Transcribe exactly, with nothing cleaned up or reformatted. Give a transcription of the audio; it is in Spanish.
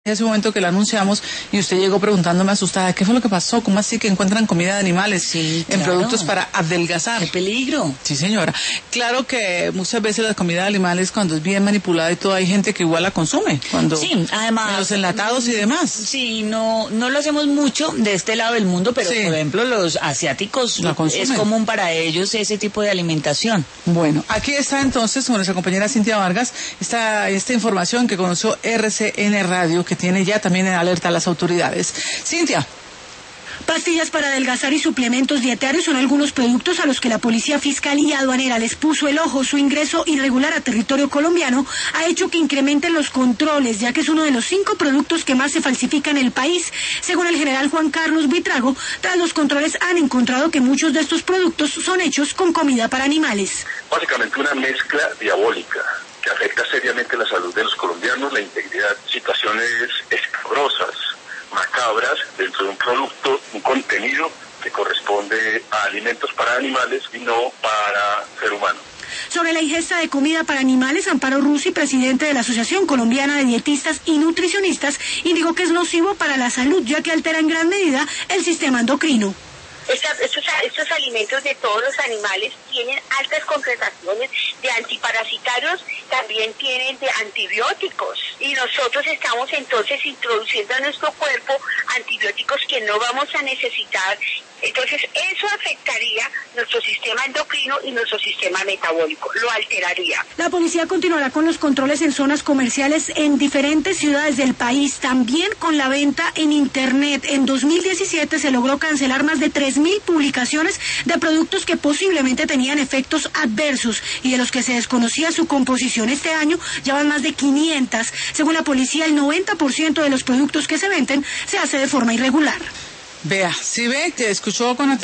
ese momento que lo anunciamos y usted llegó preguntándome asustada, ¿qué fue lo que pasó? ¿Cómo así que encuentran comida de animales sí, en claro. productos para adelgazar? ¡Qué peligro! Sí, señora. Claro que muchas veces la comida de animales, cuando es bien manipulada y todo, hay gente que igual la consume. Cuando sí, además. En los enlatados y demás. Sí, no, no lo hacemos mucho de este lado del mundo, pero sí. Por ejemplo, los asiáticos es común para ellos ese tipo de alimentación. Bueno, aquí está entonces con nuestra compañera Cintia Vargas, esta, esta información que conoció R C N Radio, que tiene ya también en alerta a las autoridades. Cintia. Pastillas para adelgazar y suplementos dietarios son algunos productos a los que la Policía Fiscal y Aduanera les puso el ojo. Su ingreso irregular a territorio colombiano ha hecho que incrementen los controles, ya que es uno de los cinco productos que más se falsifican en el país. Según el general Juan Carlos Buitrago, tras los controles han encontrado que muchos de estos productos son hechos con comida para animales. Básicamente una mezcla diabólica que afecta seriamente la salud de los colombianos, la integridad, situaciones escabrosas, macabras dentro de un producto, un contenido que corresponde a alimentos para animales y no para ser humano. Sobre la ingesta de comida para animales, Amparo Rusi, presidente de la Asociación Colombiana de Dietistas y Nutricionistas, indicó que es nocivo para la salud, ya que altera en gran medida el sistema endocrino. Estos, estos, estos alimentos de todos los animales tienen altas concentraciones de antiparasitarios, también tienen de antibióticos, y nosotros estamos entonces introduciendo a nuestro cuerpo antibióticos que no vamos a necesitar. Entonces eso afectaría nuestro sistema endocrino y nuestro sistema metabólico, lo alteraría. La policía continuará con los controles en zonas comerciales en diferentes ciudades del país, también con la venta en internet. En dos mil diecisiete se logró cancelar más de tres mil publicaciones de productos que posiblemente tenían efectos adversos y de los que se desconocía su composición. Este año ya van más de quinientas. Según la policía, el noventa por ciento de los productos que se venden se hace de forma irregular. Vea, si ve que escuchó con atención